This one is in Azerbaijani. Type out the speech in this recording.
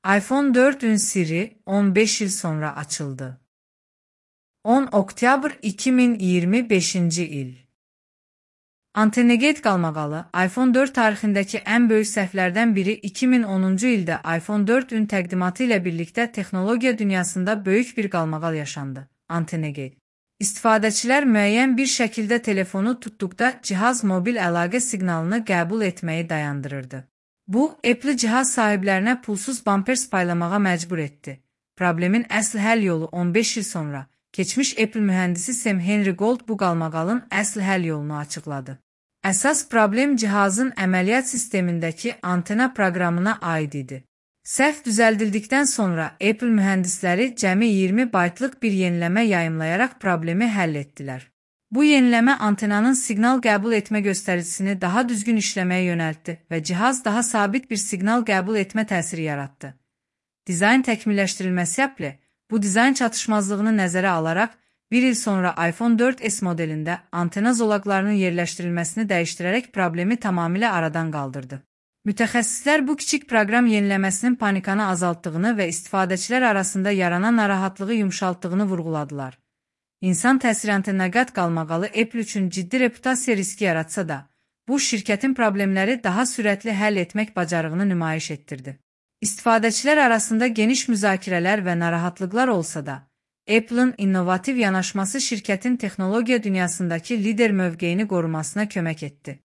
iPhone 4'ün siri 15 yıl sonra açıldı. 10 oktyabr 2025 il. Antenegate qalmaqalı, iPhone 4 tarixindəki ən böyük səhvlərdən biri 2010-cu ildə iPhone 4'ün təqdimatı ilə birlikdə texnologiya dünyasında böyük bir qalmaqal yaşandı. Antenegate. İstifadəçilər müəyyən bir şəkildə telefonu tutduqda cihaz mobil əlaqə siqnalını qəbul etməyi dayandırırdı. Bu, Apple cihaz sahiblərinə pulsuz bumpers paylamağa məcbur etdi. Problemin əsl həll yolu 15 il sonra, keçmiş Apple mühəndisi Sam Henry Gold bu qalmaqalın əsl həll yolunu açıqladı. Əsas problem cihazın əməliyyat sistemindəki antena proqramına aid idi. Səhv düzəldildikdən sonra Apple mühəndisləri cəmi 20 baytlıq bir yeniləmə yayımlayaraq problemi həll etdilər. Bu yeniləmə antenanın siqnal qəbul etmə göstəricisini daha düzgün işləməyə yönəltdi və cihaz daha sabit bir siqnal qəbul etmə təsiri yaratdı. Dizayn təkmilləşdirilməsi Apple, bu dizayn çatışmazlığını nəzərə alaraq, bir il sonra iPhone 4S modelində antena zolaqlarının yerləşdirilməsini dəyişdirərək problemi tamamilə aradan qaldırdı. Mütəxəssislər bu kiçik proqram yeniləməsinin panikanı azaltdığını və istifadəçilər arasında yaranan narahatlığı yumşaltdığını vurğuladılar. İnsan təsiri antenaqat qalmaqalı Apple üçün ciddi reputasiya riski yaratsa da, bu şirkətin problemləri daha sürətli həll etmək bacarığını nümayiş etdirdi. İstifadəçilər arasında geniş müzakirələr və narahatlıqlar olsa da, Apple'ın innovativ yanaşması şirkətin texnologiya dünyasındakı lider mövqeyini qorumasına kömək etdi.